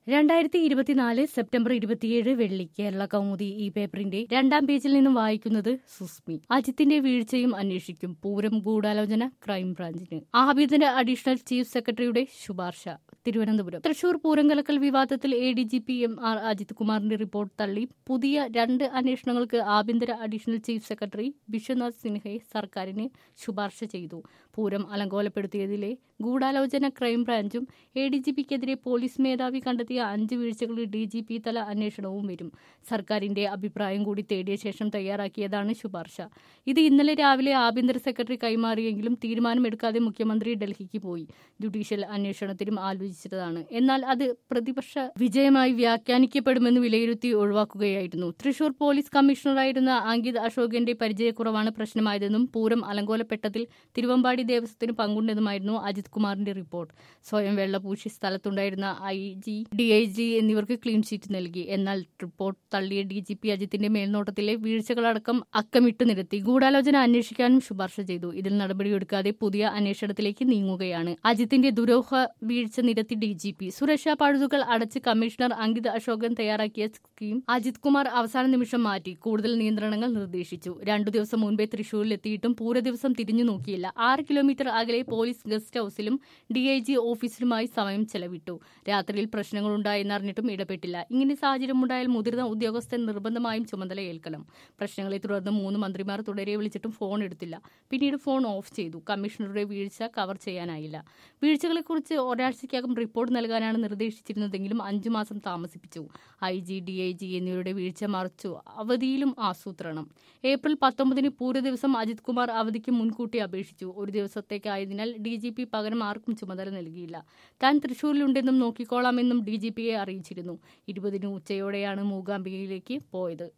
2024 September 27 വെള്ളി. കേരള കൗമുദി ഈ പേപ്പറിന്റെ 2-ാം പേജിൽ നിന്നും വായിക്കുന്നത് സുസ്മി. അജിത്തിന്റെ വീഴ്ചയും അന്വേഷിക്കും. പൂരം ഗൂഢാലോചന ക്രൈംബ്രാഞ്ചിന്. ആഭ്യന്തര അഡീഷണൽ ചീഫ് സെക്രട്ടറിയുടെ ശുപാർശ. തിരുവനന്തപുരം. തൃശൂർ പൂരം കലക്കൽ വിവാദത്തിൽ ADGP MR അജിത് കുമാറിന്റെ റിപ്പോർട്ട് തള്ളി പുതിയ 2 അന്വേഷണങ്ങൾക്ക് ആഭ്യന്തര അഡീഷണൽ ചീഫ് സെക്രട്ടറി വിശ്വനാഥ് സിൻഹയെ സർക്കാരിന് ശുപാർശ ചെയ്തു. പൂരം അലങ്കോലപ്പെടുത്തിയതിലെ ഗൂഢാലോചന ക്രൈംബ്രാഞ്ചും ADGPക്കെതിരെ പോലീസ് മേധാവി കണ്ടെത്തിയ 5 വീഴ്ചകളിൽ DGP തല അന്വേഷണവും വരും. സർക്കാരിന്റെ അഭിപ്രായം കൂടി തേടിയ ശേഷം തയ്യാറാക്കിയതാണ് ശുപാർശ. ഇത് ഇന്നലെ രാവിലെ ആഭ്യന്തര സെക്രട്ടറി കൈമാറിയെങ്കിലും തീരുമാനമെടുക്കാതെ മുഖ്യമന്ത്രി ഡൽഹിക്ക് പോയി. ജുഡീഷ്യൽ അന്വേഷണത്തിനും ആലോചിച്ചതാണ്. എന്നാൽ അത് പ്രതിപക്ഷ വിജയമായി വ്യാഖ്യാനിക്കപ്പെടുമെന്ന് വിലയിരുത്തി ഒഴിവാക്കുകയായിരുന്നു. തൃശൂർ പോലീസ് കമ്മീഷണറായിരുന്ന അങ്കിത് അശോകന്റെ പരിചയക്കുറവാണ് പ്രശ്നമായതെന്നും പൂരം അലങ്കോലപ്പെട്ടതിൽ തിരുവമ്പാടി ദേവസ്വത്തിന് പങ്കുണ്ടെന്നുമായിരുന്നു അജിത് കുമാറിന്റെ റിപ്പോർട്ട്. സ്വയം വെള്ളപൂശി സ്ഥലത്തുണ്ടായിരുന്ന IG, DIG എന്നിവർക്ക് ക്ലീൻ ചീറ്റ് നൽകി. എന്നാൽ റിപ്പോർട്ട് തള്ളിയ DGP അജിത്തിന്റെ മേൽനോട്ടത്തിലെ വീഴ്ചകളടക്കം അക്കമിട്ടു നിരത്തി. ഗൂഢാലോചന അന്വേഷിക്കാനും ശുപാർശ ചെയ്തു. ഇതിൽ നടപടിയെടുക്കാതെ പുതിയ അന്വേഷണത്തിലേക്ക് നീങ്ങുകയാണ്. അജിത്തിന്റെ ദുരൂഹ വീഴ്ച നിരത്തി DGP. സുരക്ഷാ പഴുതുകൾ അടച്ച് കമ്മീഷണർ അങ്കിത് അശോകൻ തയ്യാറാക്കിയ സ്കീം അജിത് കുമാർ അവസാന നിമിഷം മാറ്റി കൂടുതൽ നിയന്ത്രണങ്ങൾ നിർദ്ദേശിച്ചു. 2 ദിവസം മുൻപേ തൃശൂരിലെത്തിയിട്ടും പൂര ദിവസം തിരിഞ്ഞു നോക്കിയില്ല. 6 കിലോമീറ്റർ അകലെ പോലീസ് ഗസ്റ്റ് ഹൌസിലും DIG ഓഫീസിലുമായി സമയം ചെലവിട്ടു. രാത്രിയിൽ പ്രശ്നങ്ങളുണ്ടായെന്നറിഞ്ഞിട്ടും ഇടപെട്ടില്ല. ഇങ്ങനെ സാഹചര്യമുണ്ടായാൽ മുതിർന്ന ഉദ്യോഗസ്ഥൻ നിർബന്ധമായും ചുമതല ഏൽക്കണം. പ്രശ്നങ്ങളെ തുടർന്ന് 3 മന്ത്രിമാർ തുടരെ വിളിച്ചിട്ടും ഫോൺ എടുത്തില്ല. പിന്നീട് ഫോൺ ഓഫ് ചെയ്തു. കമ്മീഷണറുടെ വീഴ്ച കവർ ചെയ്യാനായില്ല. വീഴ്ചകളെക്കുറിച്ച് ഒരാഴ്ചയ്ക്കകം റിപ്പോർട്ട് നൽകാനാണ് നിർദ്ദേശിച്ചിരുന്നതെങ്കിലും 5 മാസം താമസിപ്പിച്ചു. IG, DIG എന്നിവരുടെ വീഴ്ച മറച്ചു. അവധിയിലും ആസൂത്രണം. ഏപ്രിൽ 19 പൂര ദിവസം അജിത് കുമാർ അവധിക്ക് മുൻകൂട്ടി അപേക്ഷിച്ചു. 1 ദിവസത്തേക്കായതിനാൽ DGP പകരം ആർക്കും ചുമതല നൽകിയില്ല. താൻ തൃശൂരിലുണ്ടെന്നും നോക്കിക്കോളാമെന്നും DGPയെ അറിയിച്ചിരുന്നു. 20 ഉച്ചയോടെയാണ് മൂകാംബികയിലേക്ക് പോയത്.